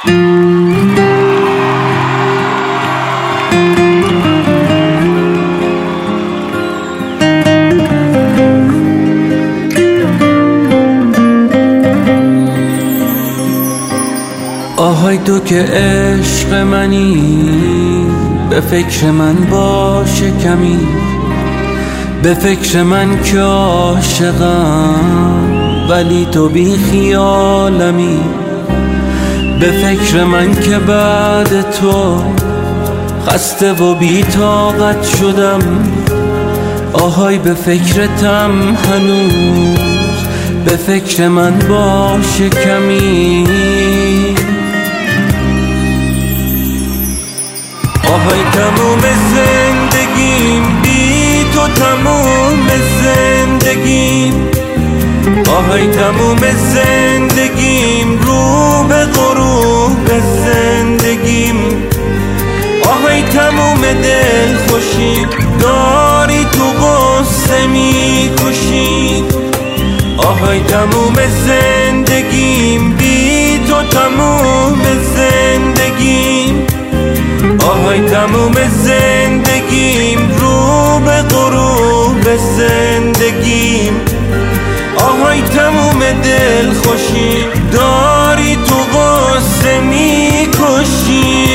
آهای تو که عشق منی، به فکر من باشه کمی، به فکر من که عاشقم ولی تو بی خیالمی، به فکر من که بعد تو خسته و بی طاقت شدم. آهای به فکرتم هنوز، به فکر من باشه کمی. آهای تموم زندگیم بی تو، تموم زندگیم. آهای تموم زندگیم رو به غروب زندگیم. آهای تموم دل خوشی داری تو غصه می کشی. آهای تموم زندگیم بی تو، تموم زندگیم. آهای تموم زندگیم رو به غروب زندگیم. آهای تموم دل خوشی داری تو غصه می کشی.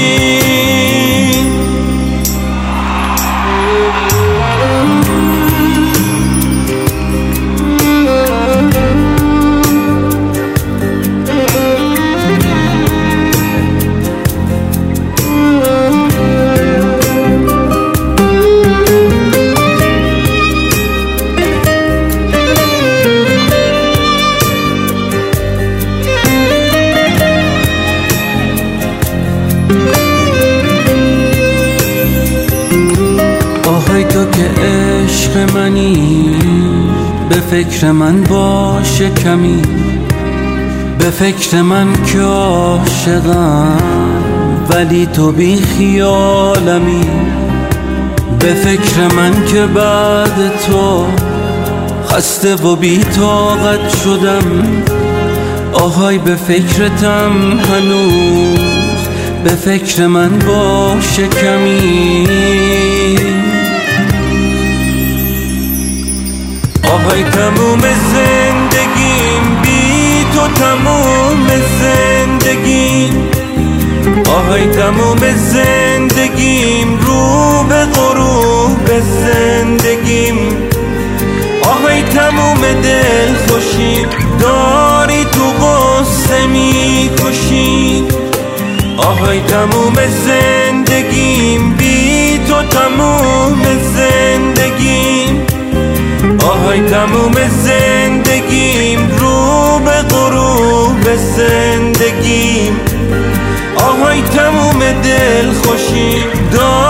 آهای تو که عشق منی، به فکر من باشه کمی، به فکر من که عاشقم ولی تو بی خیالمی، به فکر من که بعد تو خسته و بی طاقت شدم. آهای به فکرتم هنوز، به فکر من باشه کمی. آهای تموم زندگیم بی تو، تموم زندگیم. آهای تموم زندگیم رو به غروب زندگیم. آهای تموم دل خوشی داری تو غصه می کشی. آهای تموم زندگیم بی تو، تموم زندگیم. آهای تموم زندگیم رو به غروب زندگیم. آهای تموم دل خوشی